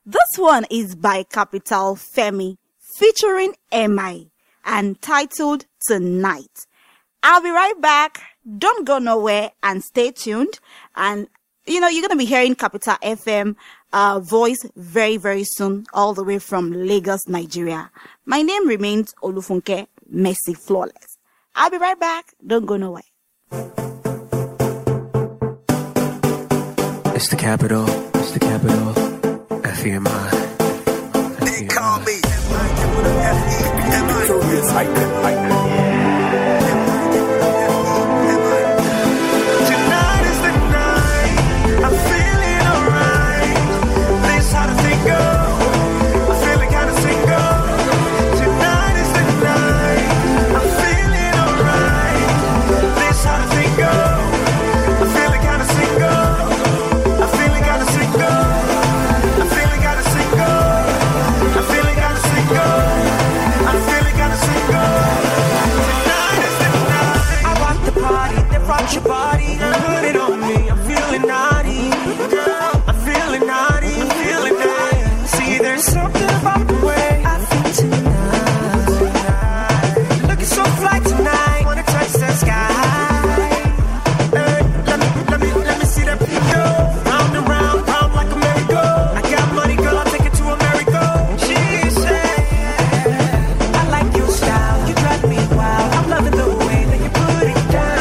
This one is by Capital Femi featuring MI and titled Tonight. I'll be right back. Don't go nowhere and stay tuned. And you're going to be hearing Capital FM voice very, very soon, all the way from Lagos, Nigeria. My name remains Olufunke Mercy Flawless. I'll be right back. Don't go nowhere. It's the capital. FEMI. They call me F-E-M-I. Your body, put it on me. I'm feeling naughty. I'm feeling naughty. Feeling nice. See, there's something about the way I feel tonight. Looking so fly tonight. Wanna touch the sky. Hey, let me see that beat go. Round and round, round like a merry-go. I got money, girl, I'll take it to America. She said, I like your style. You drive me wild. I'm loving the way that you put it down.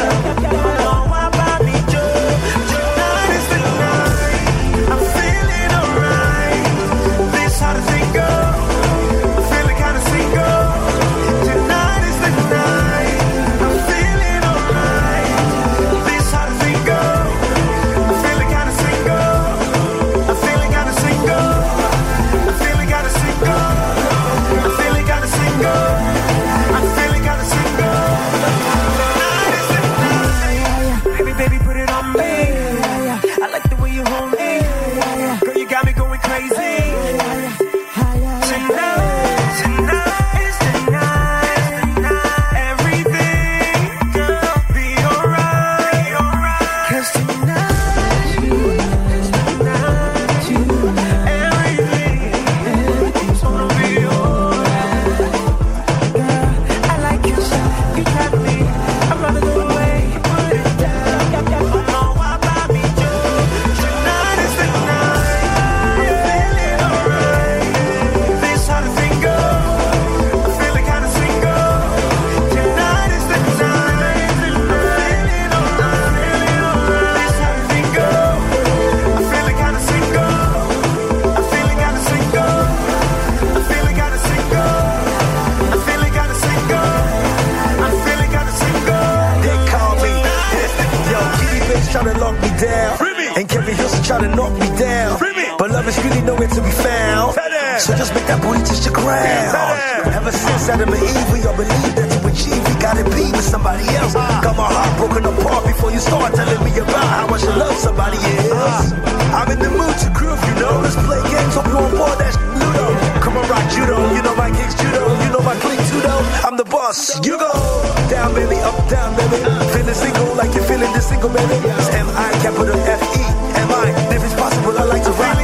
Try to knock me down, but love is really nowhere to be found. So just make that booty touch the ground. Ever since Adam and Eve, we all believe that to achieve, we gotta be with somebody else. Got my heart broken apart before you start telling me about how much you love somebody else. I'm in the mood to groove, let's play games, hope you on board that Ludo. Come on, rock judo, you know my kicks judo, you know my click judo. I'm the boss, you go down, baby, up, down, baby. Feeling single like you're feeling this single, baby. It's M-I, capital F-E-M-I. If it's possible, I like to rock you.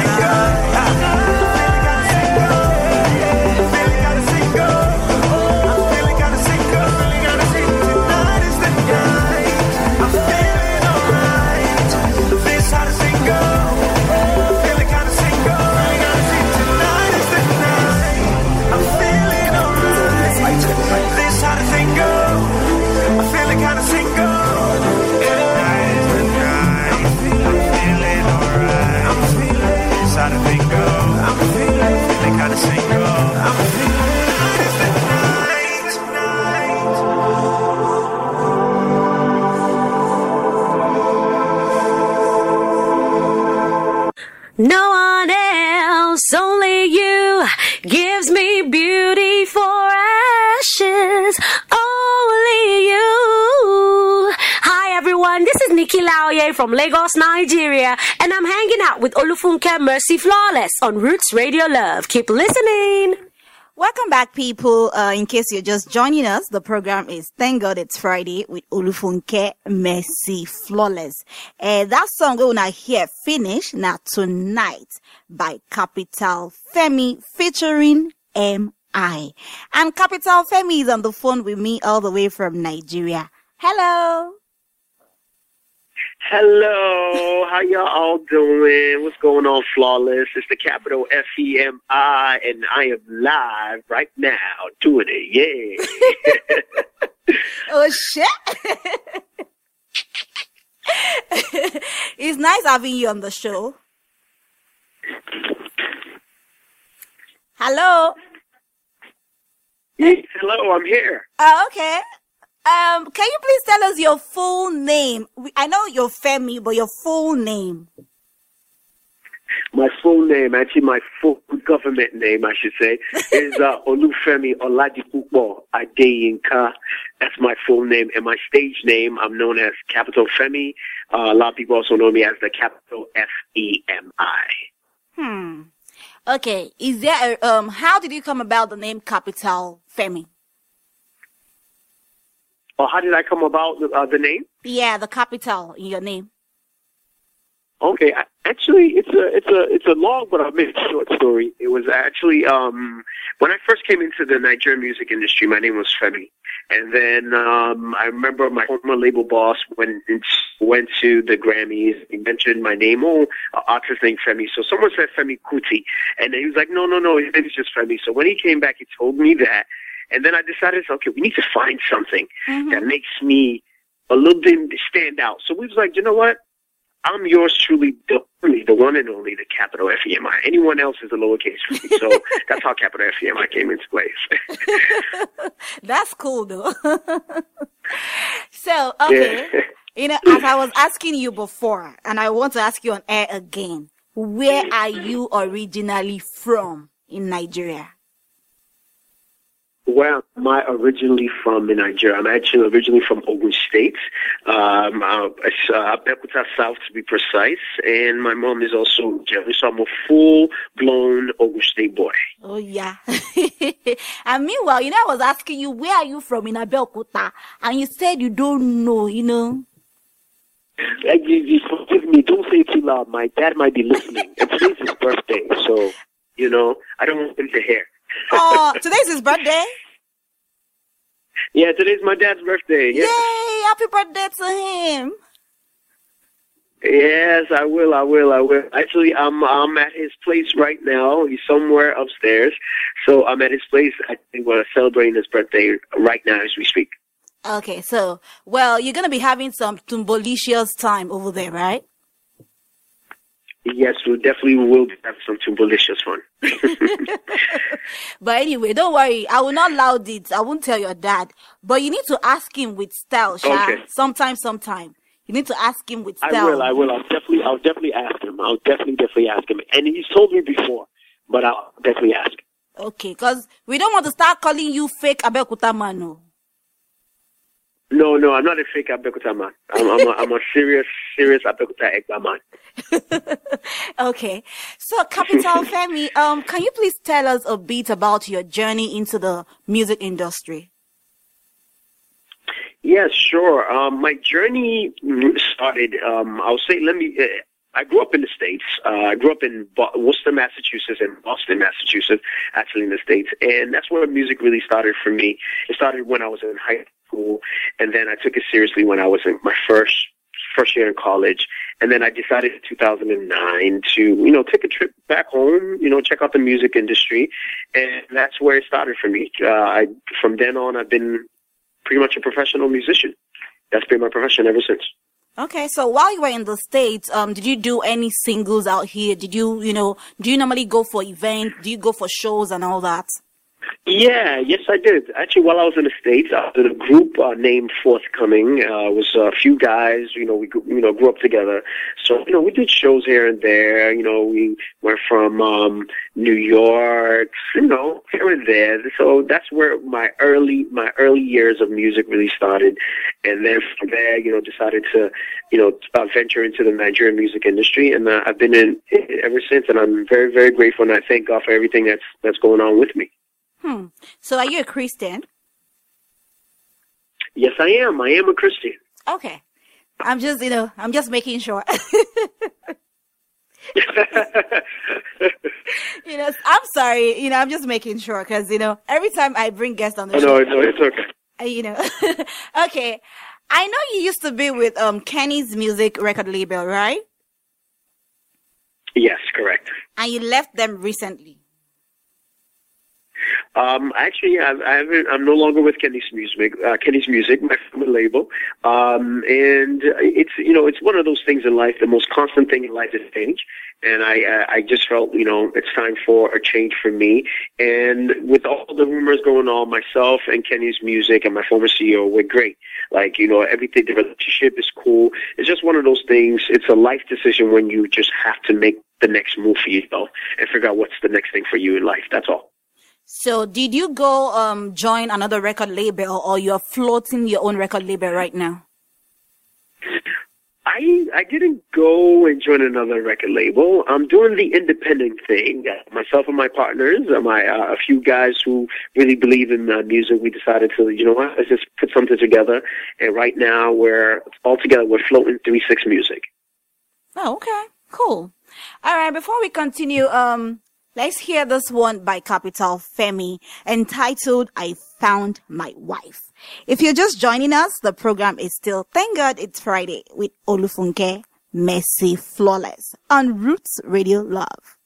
No one else, only you, gives me beauty for ashes, only you. Hi everyone, this is Nikki Laoye from Lagos, Nigeria, and I'm hanging out with Olufunke Mercy Flawless on Roots Radio Love. Keep listening. Welcome back, people. In case you're just joining us, the program is Thank God It's Friday with Olufunke Mercy Flawless. That song we're gonna hear finish now Tonight by Capital Femi featuring M.I. And Capital Femi is on the phone with me all the way from Nigeria. Hello. Hello, how y'all all doing? What's going on, Flawless? It's the capital F-E-M-I, and I am live right now doing it, yeah. Oh, shit. It's nice having you on the show. Hello. Yes, hello, I'm here. Okay. Can you please tell us your full name? I know you're Femi, but your full name. My full name, actually my full government name, I should say, is Olufemi Oladipupo Adeyinka. That's my full name. And my stage name, I'm known as Capital Femi. A lot of people also know me as the capital F-E-M-I. Okay. Is there how did you come about the name Capital Femi? Oh, how did I come about the name? Yeah, the capital in your name. Okay, actually, it's a long but I'll make a short story. It was actually when I first came into the Nigerian music industry, my name was Femi, and then I remember my former label boss went to the Grammys. He mentioned my name, artist named Femi. So someone said Femi Kuti, and he was like, no, his name is just Femi. So when he came back, he told me that. And then I decided, okay, we need to find something that makes me a little bit stand out. So we was like, you know what? I'm yours truly, the one and only, the capital F-E-M-I. Anyone else is a lowercase for me. So that's how capital F-E-M-I came into place. That's cool, though. So, okay. Yeah. You know, as I was asking you before, and I want to ask you on air again, where are you originally from in Nigeria? Where am I originally from in Nigeria? I'm actually originally from Ogun State, Abeokuta South to be precise, and my mom is also Jewish, so I'm a full-blown Ogun State boy. Oh, yeah. And meanwhile, you know, I was asking you, where are you from in Abeokuta? And you said you don't know, you know. You forgive me, don't say it too loud. My dad might be listening. And today's his birthday, so, you know, I don't want him to hear. Oh, today's his birthday? Yeah, today's my dad's birthday. Yes. Yay! Happy birthday to him. Yes, I will. Actually, I'm at his place right now. He's somewhere upstairs. So I'm at his place. I think we're celebrating his birthday right now as we speak. Okay, so, well, you're going to be having some tumbolicious time over there, right? Yes, we definitely will have some tumbolicious fun. But anyway, don't worry. I will not loud it. I won't tell your dad. But you need to ask him with style, Sha. Okay. Sometime. You need to ask him with style. I will. I'll definitely ask him. I'll definitely ask him. And he's told me before, but I'll definitely ask. Okay, because we don't want to start calling you fake Abeokuta man, no. No, I'm not a fake Abeokuta man. I'm a serious Abeokuta Egba man. Okay. So, Capital Femi, can you please tell us a bit about your journey into the music industry? Yes, sure. My journey started, I'll say, I grew up in the States. I grew up in Worcester, Massachusetts, and Boston, Massachusetts, actually in the States. And that's where music really started for me. It started when I was in high school, and then I took it seriously when I was in my first year in college. And then I decided in 2009 to, take a trip back home, check out the music industry. And that's where it started for me. From then on, I've been pretty much a professional musician. That's been my profession ever since. Okay, so while you were in the States, did you do any singles out here? Did you, do you normally go for events? Do you go for shows and all that? Yeah, yes, I did. Actually, while I was in the States, I was in a group named Forthcoming. It was a few guys, we grew up together. So, we did shows here and there. We went from New York, here and there. So that's where my early years of music really started. And then from there, decided to, venture into the Nigerian music industry. And I've been in it ever since. And I'm very, very grateful. And I thank God for everything that's going on with me. So are you a Christian? Yes, I am. I am a Christian. Okay. I'm just making sure. I'm sorry. I'm just making sure because, every time I bring guests on the show. No, it's okay. Okay. I know you used to be with Kenny's Music record label, right? Yes, correct. And you left them recently. Actually, I'm no longer with Kenny's Music, my former label. And it's one of those things in life. The most constant thing in life is change. And I just felt, it's time for a change for me. And with all the rumors going on, myself and Kenny's Music and my former CEO were great. Like, everything, the relationship is cool. It's just one of those things. It's a life decision when you just have to make the next move for yourself and figure out what's the next thing for you in life. That's all. So did you go join another record label, or you're floating your own record label right now? I didn't go and join another record label. I'm doing the independent thing. Myself and my partners, a few guys who really believe in music, we decided to, let's just put something together. And right now we're all together. We're floating 3-6 Music. Oh, okay. Cool. All right. Before we continue, let's hear this one by Capital Femi entitled I Found My Wife. If you're just joining us, the program is still Thank God It's Friday with Olufunke Mercy Flawless on Roots Radio Love.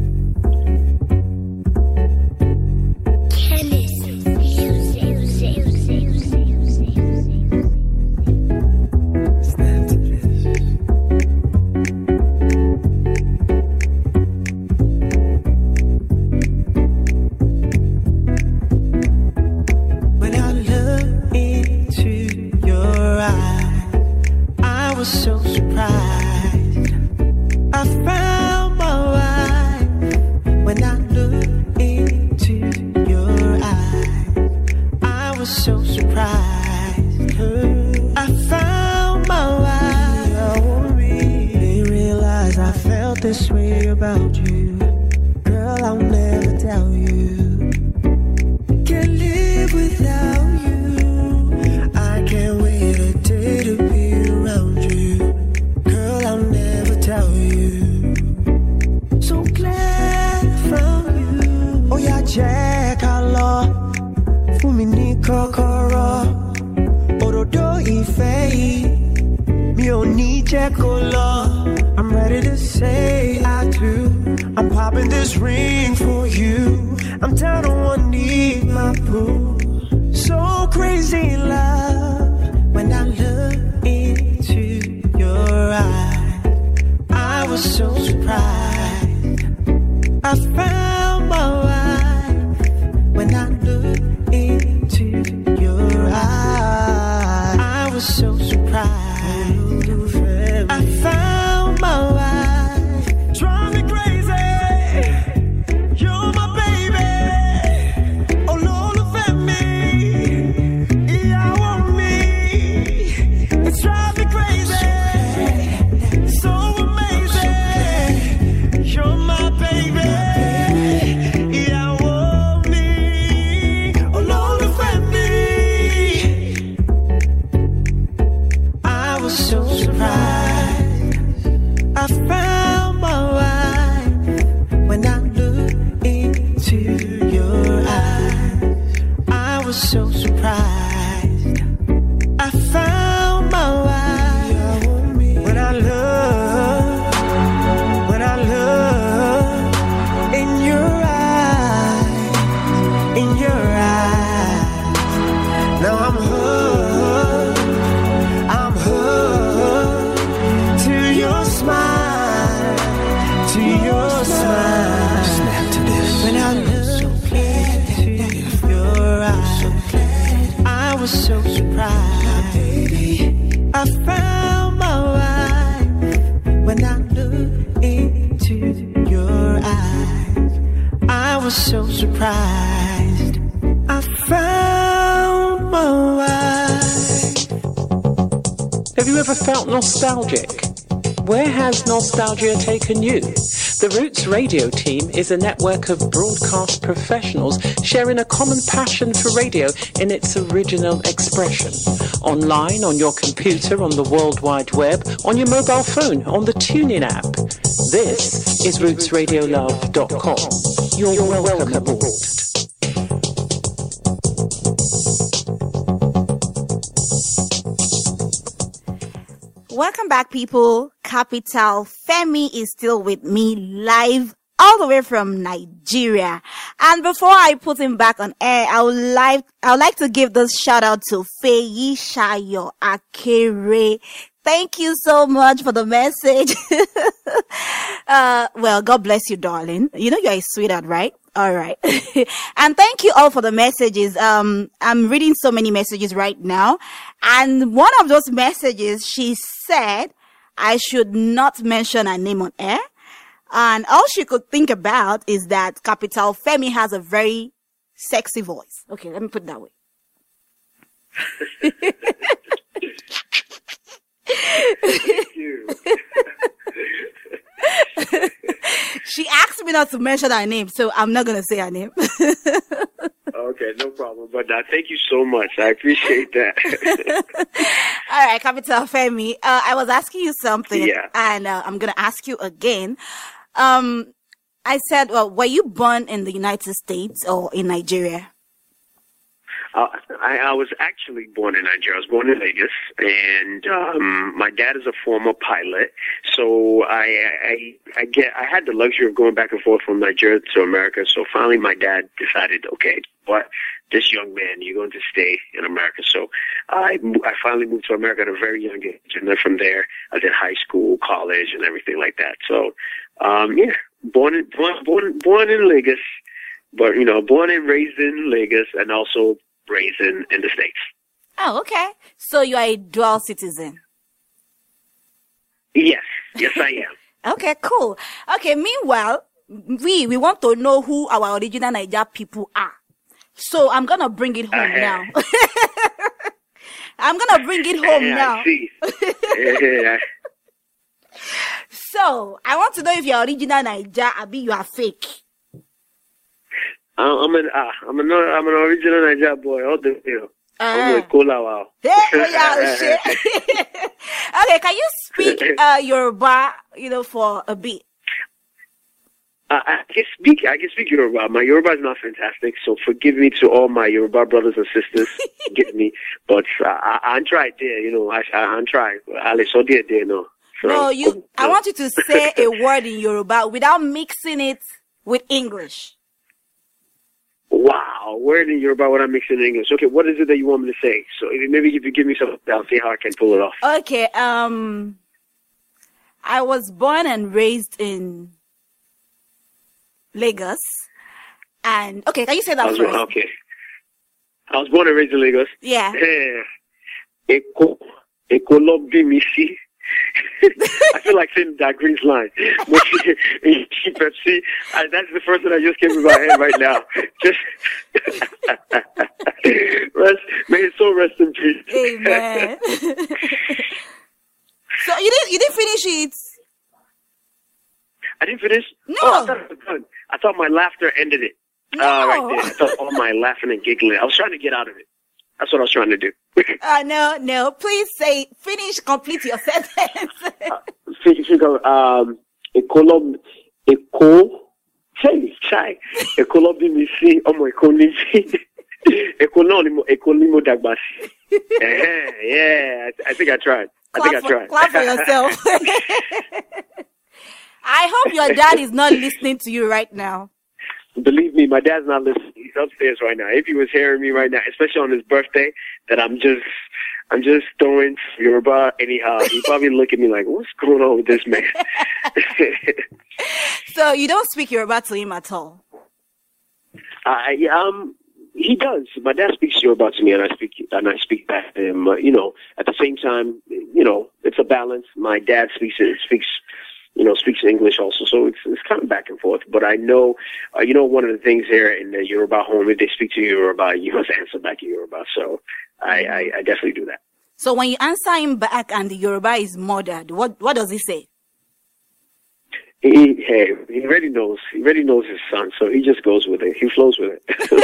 So surprised, I found my wife. When I looked into your eyes, I was so surprised. I found my wife. Didn't realize I felt this way about you. Girl, I'll never tell you. Can't live without you. I can't wait a day to be around you. Girl, I'll never tell you. So glad I found you. Oh yeah, Jack, hello. Fumi ni kokoro. Ododo ife. Mi o ni jekolo. I'm ready to say I do. I'm popping this ring for you. I'm down on one knee, my boo. So crazy in love. When I look into your eyes, I was so surprised. I found my wife. When I look into your eyes, I was so surprised. I found my wife. Drive me crazy. You're my baby. Oh Lord, look at me. Yeah, I want me. It's driving me crazy. So amazing. You're my baby. Yeah, I want me. Oh Lord, look at me. I was so surprised. I found my wife. When I looked into your eyes, I was so surprised. I found my wife. When I look in your eyes, now I'm hooked to your smile, Snap to this. When I look into your eyes, I was so surprised. I found my wife. When I look into your eyes, I was so surprised. I found my wife. Have you ever felt nostalgic? Where has nostalgia taken you? The Roots Radio team is a network of broadcast professionals sharing a common passion for radio in its original expression. Online, on your computer, on the World Wide Web, on your mobile phone, on the TuneIn app. This is rootsradiolove.com. You're welcome aboard. Welcome back, people. Capital Femi is still with me live all the way from Nigeria. And before I put him back on air, I would like to give this shout out to Feyi Shayo Akere. Thank you so much for the message. Well, God bless you, darling. You know you're a sweetheart, right? All right. And thank you all for the messages. I'm reading so many messages right now. And one of those messages, she said I should not mention her name on air. And all she could think about is that Capital Femi has a very sexy voice. Okay, let me put it that way. Thank you. She asked me not to mention her name, so I'm not going to say her name. Okay, no problem. But thank you so much. I appreciate that. All right, Capital Femi. I was asking you something, Yeah. and I'm going to ask you again. I said, well, were you born in the United States or in Nigeria? I was actually born in Nigeria. I was born in Lagos, and my dad is a former pilot. So I had the luxury of going back and forth from Nigeria to America. So finally, my dad decided, okay, what, this young man, you're going to stay in America. So I finally moved to America at a very young age, and then from there, I did high school, college, and everything like that. So yeah, born in Lagos, but born and raised in Lagos, and also raised in the States. Oh, okay. So you are a dual citizen. Yes, I am. Okay, cool. Okay, meanwhile, we want to know who our original Niger people are. So I'm going to bring it home now. I'm going to bring it home now. I see. Yeah. So I want to know if you're original Niger or you are fake. I'm an original Niger boy. All the I'm a cola wow. Okay, can you speak Yoruba, for a bit? I can speak Yoruba. My Yoruba is not fantastic, so forgive me to all my Yoruba brothers and sisters. Get me, but I tried there. I tried. So no. So, no, I want you to say a word in Yoruba without mixing it with English. Wow, word in Yoruba without mixing in English. Okay, what is it that you want me to say? So maybe if you give me something, I'll see how I can pull it off. Okay, I was born and raised in Lagos. And, okay, can you say that first? Okay. I was born and raised in Lagos. Yeah. Eko lobby misi. I feel like saying that Green's line. Pepsi. That's the first one that just came in my head right now. Just may his soul rest in peace. Amen. So you didn't finish it. I didn't finish. No. Oh, I thought it was done. I thought my laughter ended it. No. Right there. I thought all my laughing and giggling. I was trying to get out of it. That's what I was trying to do. No. Please finish, complete your sentence. Yeah, I think I tried. Clap for yourself. I hope your dad is not listening to you right now. Believe me, my dad's not listening. He's upstairs right now. If he was hearing me right now, especially on his birthday, that I'm just throwing Yoruba anyhow, he'd probably look at me like, what's going on with this man? So you don't speak Yoruba to him at all? He does. My dad speaks Yoruba to me, and I speak back to him. At the same time, it's a balance. My dad speaks English also, so it's kind of back and forth. But I know, one of the things here in the Yoruba home, if they speak to you Yoruba, you must answer back in Yoruba. So I definitely do that. So when you answer him back and the Yoruba is murdered, what does he say? He already knows. He already knows his son, so he just goes with it. He flows with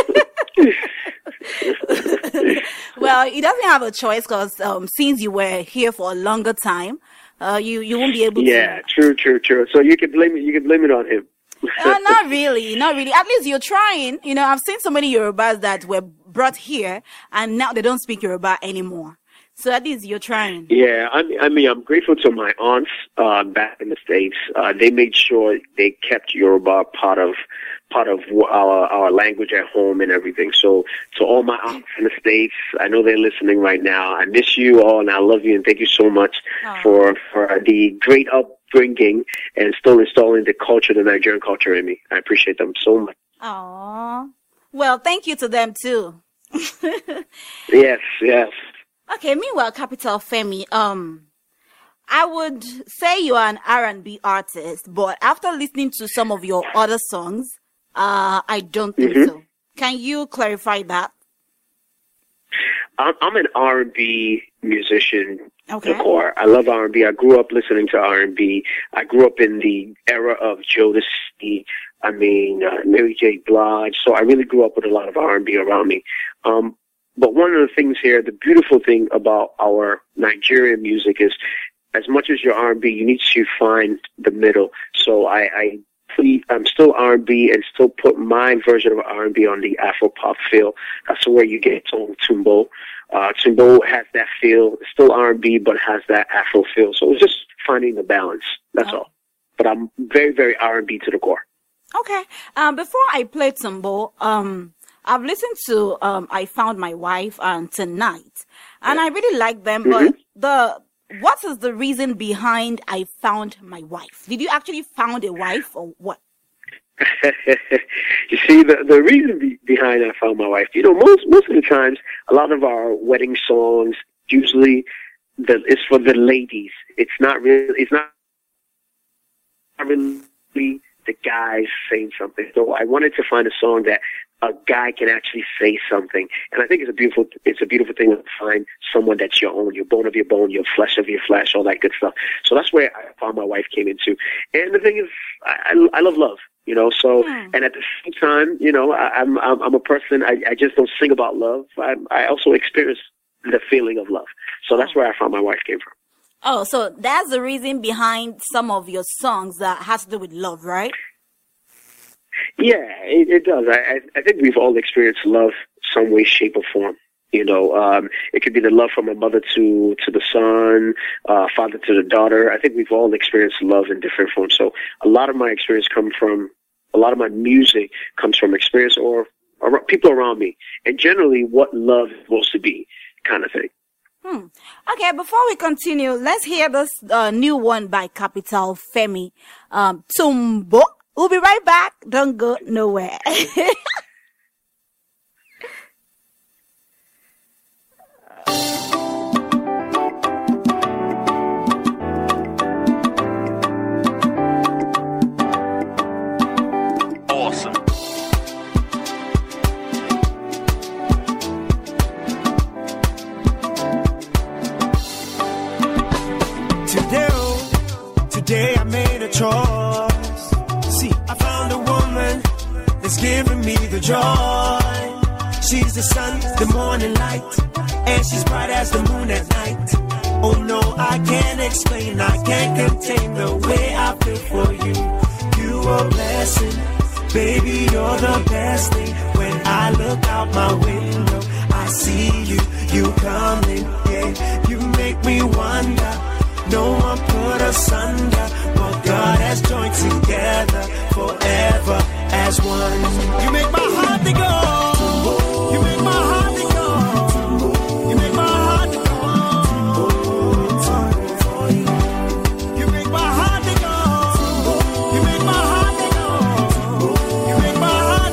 it. Well, he doesn't have a choice because since you were here for a longer time, you won't be able to. Yeah, true. So you can blame it. You can blame it on him. Not really. At least you're trying. I've seen so many Yorubas that were brought here, and now they don't speak Yoruba anymore. So at least you're trying. Yeah, I mean, I'm grateful to my aunts back in the States. They made sure they kept Yoruba part of our language at home and everything. So to all my aunts in the States, I know they're listening right now. I miss you all, and I love you, and thank you so much for the great upbringing and still installing the Nigerian culture in me. I appreciate them so much. Aww. Well, thank you to them too. Yes. Okay, meanwhile, Capital Femi, I would say you are an R&B artist, but after listening to some of your other songs, I don't think so. Can you clarify that? I'm an R&B musician. Okay. The core. I love R&B. I grew up listening to R&B. I grew up in the era of Jodeci. Mary J. Blige. So I really grew up with a lot of R&B around me. But one of the things here, the beautiful thing about our Nigerian music is, as much as you're R&B, you need to find the middle. So I'm still R&B and still put my version of R&B on the Afro-pop feel. That's where you get Tumbo. Tumbo has that feel. It's still R&B, but has that Afro feel. So it's just finding the balance. That's all. But I'm very, very R&B to the core. Okay. Before I play Tumbo, I've listened to I Found My Wife and Tonight, and I really like them, but what is the reason behind I Found My Wife? Did you actually found a wife or what? You see, the reason behind I Found My Wife, most of the times, a lot of our wedding songs, usually it's for the ladies. It's not really the guys saying something. So I wanted to find a song that a guy can actually say something, and I think it's a beautiful thing to find someone that's your own, your bone of your bone, your flesh of your flesh, all that good stuff. So that's where I Found My Wife came into. And the thing is, I love love, So and at the same time, I'm a person. I just don't sing about love. I also experience the feeling of love. So that's where I Found My Wife came from. Oh, so that's the reason behind some of your songs that has to do with love, right? Yeah, it does. I think we've all experienced love some way, shape, or form. It could be the love from a mother to the son, father to the daughter. I think we've all experienced love in different forms. So a lot of my music comes from experience or people around me, and generally what love is supposed to be, kind of thing. Okay, before we continue, let's hear this new one by Capital Femi, Tumbo. We'll be right back. Don't go nowhere. Awesome. Today I made a choice. See, I found a woman that's giving me the joy. She's the sun, the morning light, and she's bright as the moon at night. Oh no, I can't explain, I can't contain the way I feel for you. You are a blessing, baby, you're the best thing. When I look out my window, I see you coming, yeah. You make me wonder, no one put asunder what God has joined together forever as one. You make my heart to go. You make my heart to go. You make my heart to go. You make my heart to go. You make my heart to go. You make my heart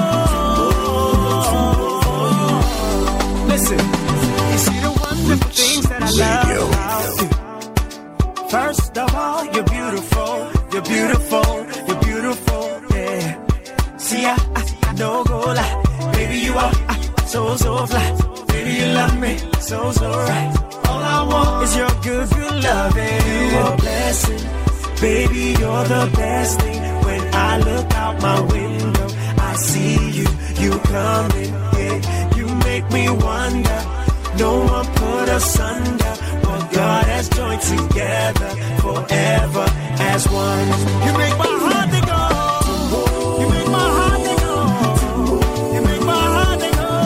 to go. Listen, you see the wonderful things that I love about you. First of all, you're beautiful, you're beautiful, you're beautiful, yeah. See, I no go lie, baby, you are so fly. Baby, you love me so right. All I want is your good loving. You are a blessing, Baby, you're the best thing. When I look out my window, I see you coming, yeah. You make me wonder, no one put us under. What God has joined together forever as one. You make my heart to go. You make my heart to go. You make my heart to go.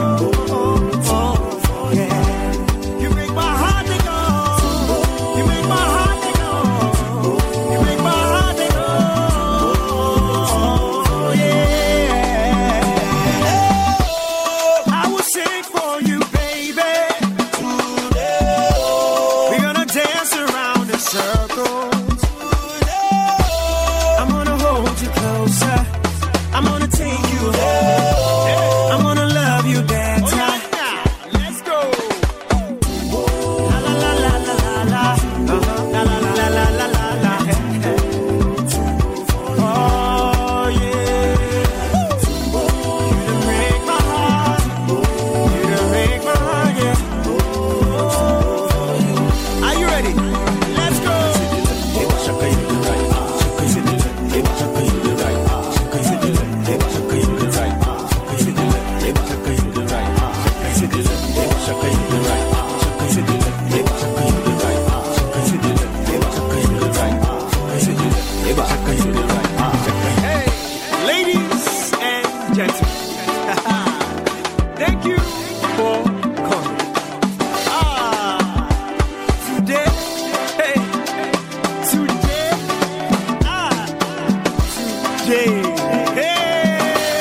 Oh, yeah. You make my heart to go. You make my heart to go. You make my heart to go. Oh, yeah. I will sing for you, baby. We're gonna dance around in circles. I'm gonna hold you closer. I'm gonna take you home. I'm gonna love you better. Let's go. La la la la la la la. La la la la la la la. Oh yeah. You done make my heart. You done make my heart, yeah. Are you ready? Let's go. Hey, ladies and gentlemen, thank you for coming. Today, hey, today, today, hey,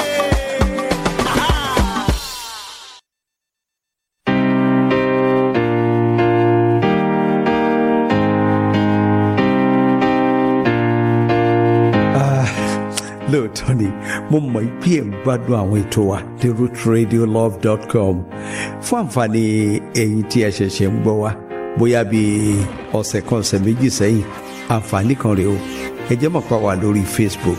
lóòótọ́ ni mo mọ̀ pé ẹ̀ ń gbádùn àwọn ètò wa ní rootradiolove.com fún àǹfààní ẹ̀yin tí ẹ ṣẹ̀ṣẹ̀ ń gbọ́ wa bóyá bíi ọ̀sẹ̀ kan ọ̀sẹ̀ méjì sẹ́yìn àǹfààní kan rèé o ẹ jẹ́ mọ̀ pa wà lórí Facebook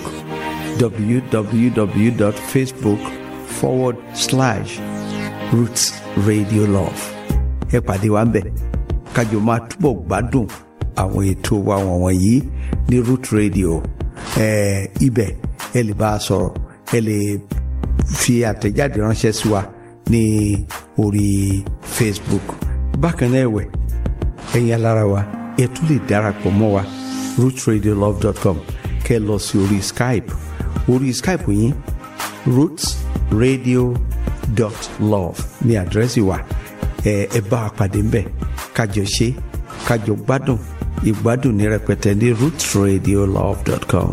www.facebook.com/rootsradiolove ẹ pàdé wa ń bẹ̀ kájọ máa túbọ̀ gbádùn àwọn ètò wa wọ̀nyí ní Root Radio ibẹ̀ ẹ lè bá a sọ̀rọ̀ ẹ lè fi àtẹ̀jáde ránṣẹ́ sí wa ní orí Facebook bákan náà ẹ̀wẹ̀ ẹ̀yin alára wa ẹ tún lè darapọ̀ mọ́ wa rootradiolove.com kẹ́ lọ sí orí Skype yín rootsradio.love ní àdírẹ́sì wa ẹ bá a pàdé ń bẹ̀ kájọ gbádùn ìgbádùn ní rẹpẹtẹ ní rootradiolove.com.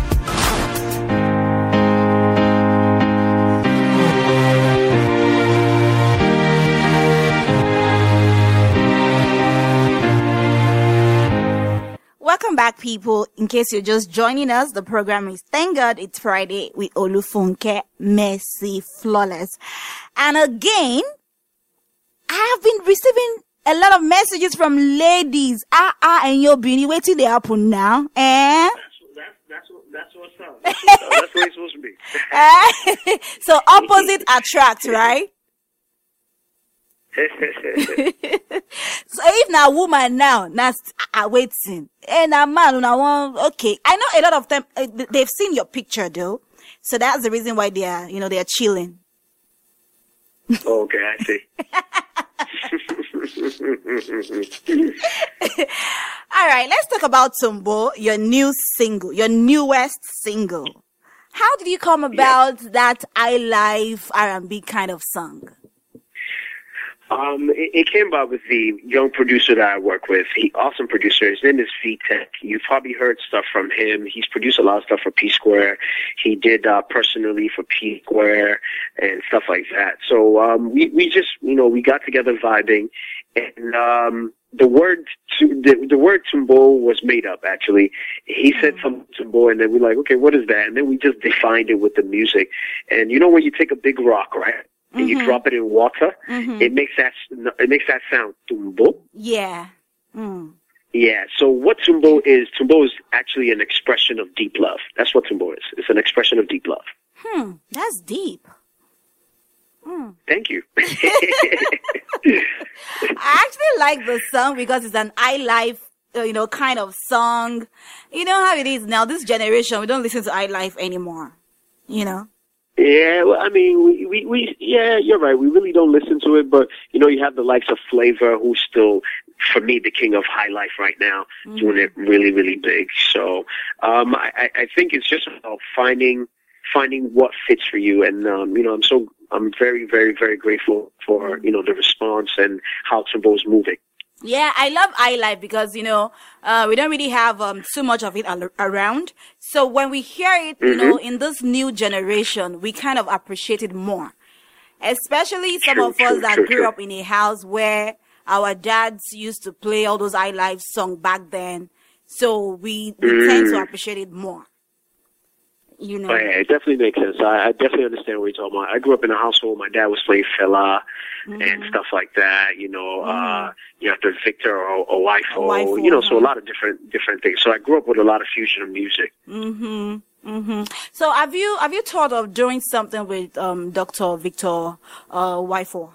Welcome back, people. In case you're just joining us, the program is Thank God It's Friday with Olufunke Mercy Flawless. And again, I have been receiving a lot of messages from ladies. And your Bini, wait till they happen now. That's what's up. That's what it's supposed to be. So opposite attract, right? So if now woman now waiting and a man now okay, I know a lot of them they've seen your picture though, so that's the reason why they are chilling. Okay, I see. All right, let's talk about Tumbo, your newest single. How did you come about that I Live R&B kind of song? It came about with the young producer that I work with. Awesome producer. His name is V-Tech. You've probably heard stuff from him. He's produced a lot of stuff for P-Square. He did personally for P-Square and stuff like that. So we just, we got together vibing, and the word Tumbo was made up, actually. He said something Tumbo, and then we're like, okay, what is that? And then we just defined it with the music. And when you take a big rock, right? And you drop it in water, it makes that sound Tumbo. Yeah. Yeah. So what Tumbo is actually an expression of deep love. That's what Tumbo is. It's an expression of deep love. That's deep. Thank you. I actually like the song because it's an I Live kind of song. You know how it is now. This generation, we don't listen to iLife anymore. Yeah, well, I mean, we yeah, you're right. We really don't listen to it, but you have the likes of Flavor, who's still, for me, the king of high life right now, doing it really, really big. So, I think it's just about finding what fits for you, and I'm very, very, very grateful for the response and how Timbo's moving. Yeah, I love iLife because, we don't really have too much of it around. So when we hear it, in this new generation, we kind of appreciate it more. Especially some of us that grew up in a house where our dads used to play all those iLife songs back then. So we tend to appreciate it more. Oh, yeah, it definitely makes sense. I definitely understand what you're talking about. I grew up in a household. My dad was playing Fela and stuff like that. You have the Victor or Wifo, so a lot of different things. So I grew up with a lot of fusion of music. So have you thought of doing something with Dr. Victor Wifo?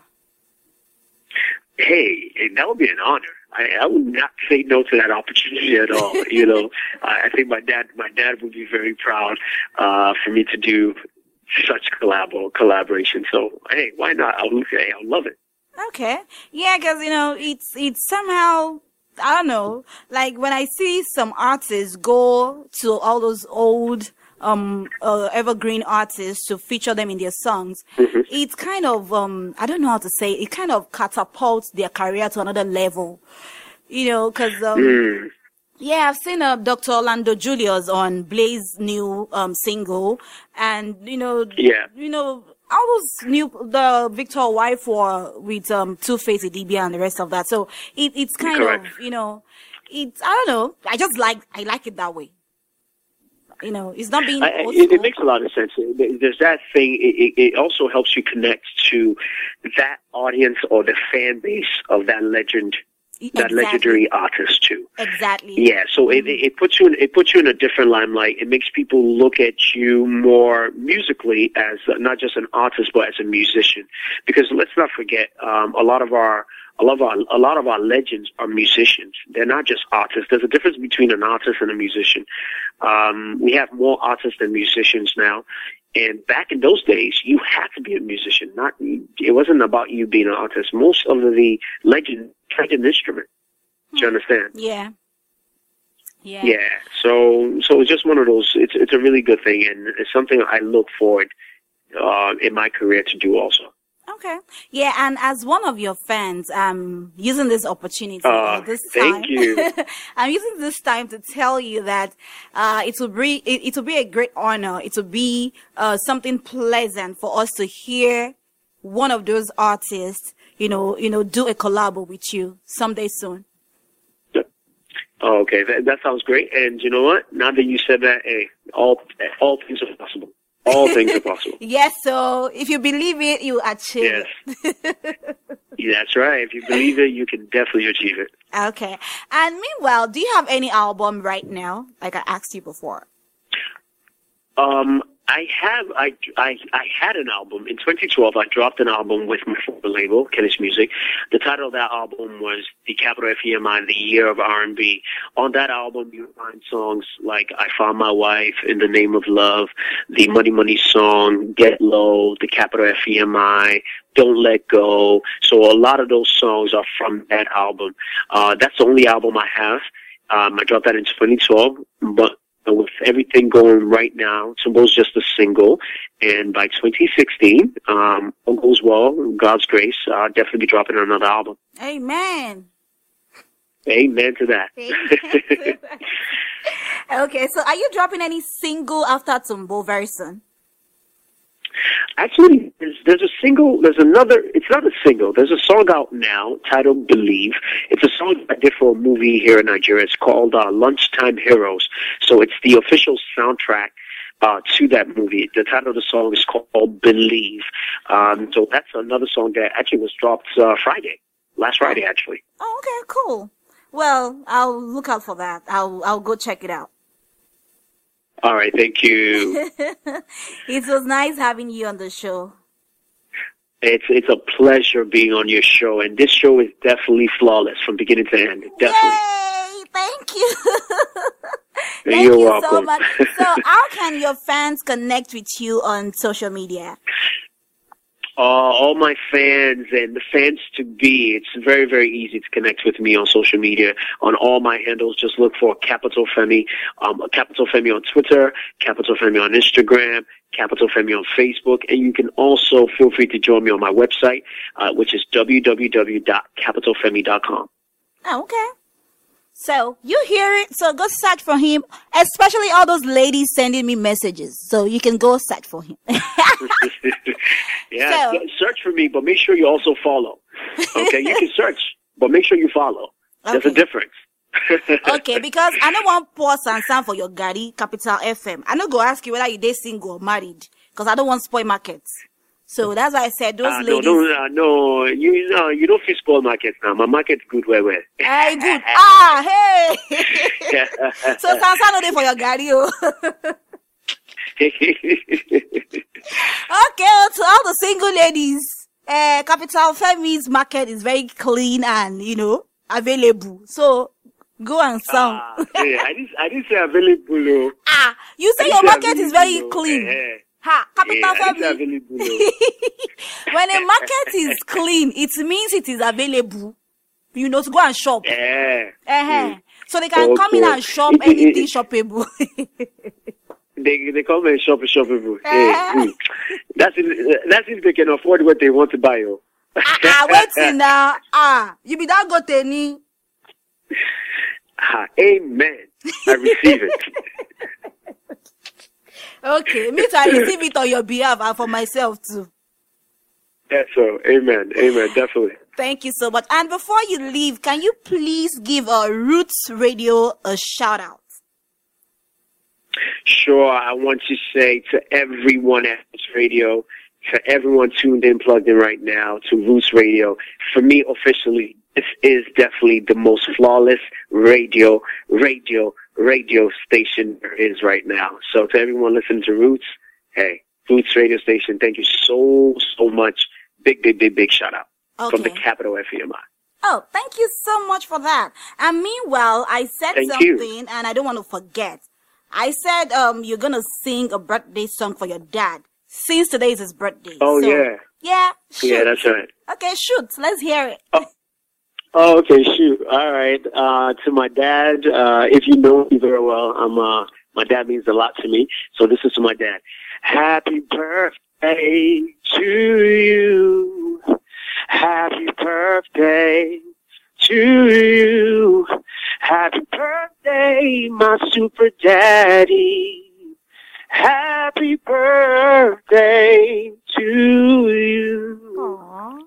Hey, that would be an honor. I would not say no to that opportunity at all. I think my dad would be very proud for me to do such collaboration. So hey, why not? I'll love it. Okay, yeah, because it's somehow, I don't know, like when I see some artists go to all those old evergreen artists to feature them in their songs, it's kind of I don't know how to say it, kind of catapults their career to another level, because yeah, I've seen Dr. Orlando Julius on Blaze's new single, and all those the Victor Wifo with Two-Face Idibia and the rest of that. So it's kind of it's, I don't know, I like it that way. It's not being it makes a lot of sense. There's that thing. It also helps you connect to that audience or the fan base of that legend, that legendary artist too. Exactly. Yeah. So it puts you in a different limelight. It makes people look at you more musically as not just an artist but as a musician. Because let's not forget, a lot of our legends are musicians. They're not just artists. There's a difference between an artist and a musician. We have more artists than musicians now. And back in those days, you had to be a musician. It wasn't about you being an artist. Most of the legends played an instrument. Do you understand? Yeah. Yeah. So it's just one of those. It's a really good thing, and it's something I look forward in my career to do also. Okay. Yeah, and as one of your fans, I'm using this opportunity this time. Thank you. I'm using this time to tell you that it will be a great honor. It will be something pleasant for us to hear one of those artists, do a collab with you someday soon. Oh, okay, that sounds great. And you know what? Now that you said that, hey, all things are possible. All things are possible. Yes, so if you believe it, you achieve it. Yeah, that's right. If you believe it, you can definitely achieve it. Okay. And meanwhile, do you have any album right now, like I asked you before? I had an album. In 2012, I dropped an album with my former label, Kennis Music. The title of that album was The Capital FEMI, The Year of R&B. On that album, you find songs like I Found My Wife, In the Name of Love, the Money Money song, Get Low, The Capital FEMI, Don't Let Go. So a lot of those songs are from that album. That's the only album I have. I dropped that in 2012, but with everything going right now, Timbo's just a single, and by 2016, all goes well, God's grace, I'll definitely be dropping another album. Amen. Amen to that. Okay, so are you dropping any single after Timbo very soon? Actually, there's a single, it's not a single, there's a song out now titled Believe. It's a song I did for a movie here in Nigeria. It's called Lunchtime Heroes. So it's the official soundtrack to that movie. The title of the song is called Believe. So that's another song that actually was dropped last Friday actually. Oh, okay, cool. Well, I'll look out for that. I'll go check it out. All right, thank you. It was nice having you on the show. It's a pleasure being on your show, and this show is definitely flawless from beginning to end. Definitely. Yay! Thank you. Thank You're you so welcome. much. So, how can your fans connect with you on social media? All my fans and the fans to be, it's very, very easy to connect with me on social media. On all my handles, just look for Capital Femi. Capital Femi on Twitter, Capital Femi on Instagram, Capital Femi on Facebook, and you can also feel free to join me on my website, which is www.capitalfemi.com. Oh, okay. So, you hear it. So, go search for him, especially all those ladies sending me messages. So, you can go search for him. Yeah, So- search for me, but make sure you also follow. Okay, you can search, but make sure you follow. There's a Okay. difference. Okay, because I don't want pause and sound for your Gary Capital FM. I don't go ask you whether you date single or married, because I don't want spoil markets. So that's why I said those ladies. No, you don't feel spoil markets now. My market's good where. Hey, good. Hey. So Sansa no dey for your Gary. Oh. Okay, to all the single ladies, Capital Femi's market is very clean and, available. So, go and sound. I didn't say available. You say your market is very clean. Ha, Capital I didn't say Femi. available. When a market is clean, it means it is available, to go and shop. So they can come in and shop anything shoppable. They come and shoppable. That's if they can afford what they want to buy. Waiting now. You be that got any. Amen. I receive it. Okay, me too. I receive it on your behalf and for myself too. That's so. Amen. Definitely. Thank you so much. And before you leave, can you please give Roots Radio a shout out? Sure. I want to say to everyone at Roots Radio, to everyone tuned in, plugged in right now to Roots Radio, for me officially, this is definitely the most flawless radio station there is right now. So to everyone listening to Roots, hey, Roots Radio Station, thank you so much. Big shout out from the capital FEMI. Oh, thank you so much for that. And meanwhile, I said Thank something you. and I don't want to forget. I said you're going to sing a birthday song for your dad since today is his birthday. Oh, So, yeah. Yeah, shoot. Yeah, that's right. Okay, shoot. Let's hear it. Oh, okay, shoot. All right. To my dad, if you know me very well, my dad means a lot to me. So this is to my dad. Happy birthday to you. Happy birthday to you. Happy birthday, my super daddy. Happy birthday to you. Aww.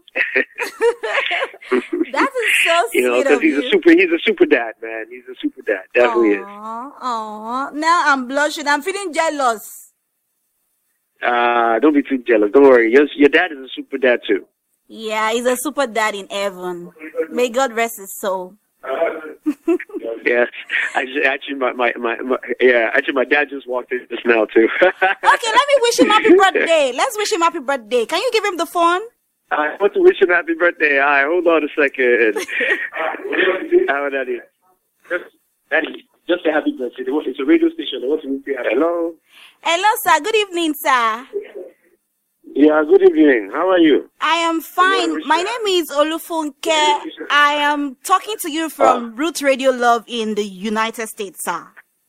That is so sweet Because of he's you. a super dad, man. He's a super dad. Definitely is. Aww. Now I'm blushing. I'm feeling jealous. Don't be too jealous. Don't worry. Your dad is a super dad too. Yeah, he's a super dad in heaven. May God rest his soul. Yes. Actually, my dad just walked in just now too. Okay, let me wish him happy birthday. Let's wish him happy birthday. Can you give him the phone? I want to wish him happy birthday. All right, hold on a second. How Daddy? Daddy, just a happy birthday. It's a radio station. They want to wish you happy. Hello. Hello, sir. Good evening, sir. Yeah, good evening. How are you? I am fine. My name is Olufunke. I am talking to you from Root Radio Love in the United States, sir.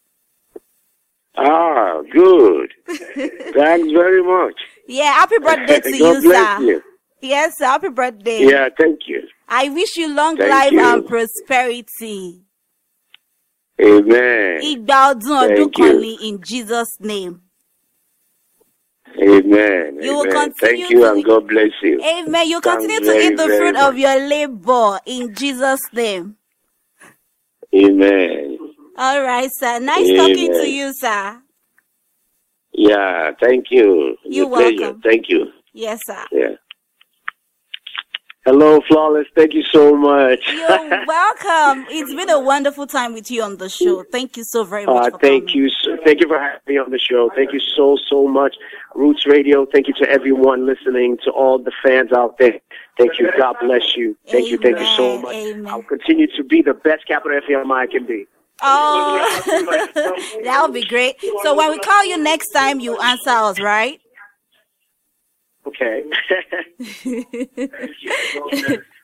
Ah, good. Thanks very much. Yeah, happy birthday to God you, bless sir. you. Yes, sir. Happy birthday. Yeah, thank you. I wish you long Thank life you. and prosperity. Amen. Igba ọdún Thank ọdún kan you. ni in Jesus' name. Amen. You will Amen. continue Thank you to- and God bless you. Amen. You Thanks continue to very, eat the very fruit much. of your labor in Jesus' name. Amen. All right, sir. Nice Amen. talking to you, sir. Yeah, thank you. You're It's a pleasure. welcome. Thank you. Yes, sir. Yeah. Hello, Flawless. Thank you so much. You're welcome. It's been a wonderful time with you on the show. Thank you so very much for Thank coming. you. Thank you for having me on the show. Thank you so much. Roots Radio. Thank you to everyone listening, to all the fans out there. Thank you. God bless you. Thank you so Amen. much. Amen. I'll continue to be the best capital FEMI I can be. Oh, that would be great. So when we call you next time, you answer us, right? Okay.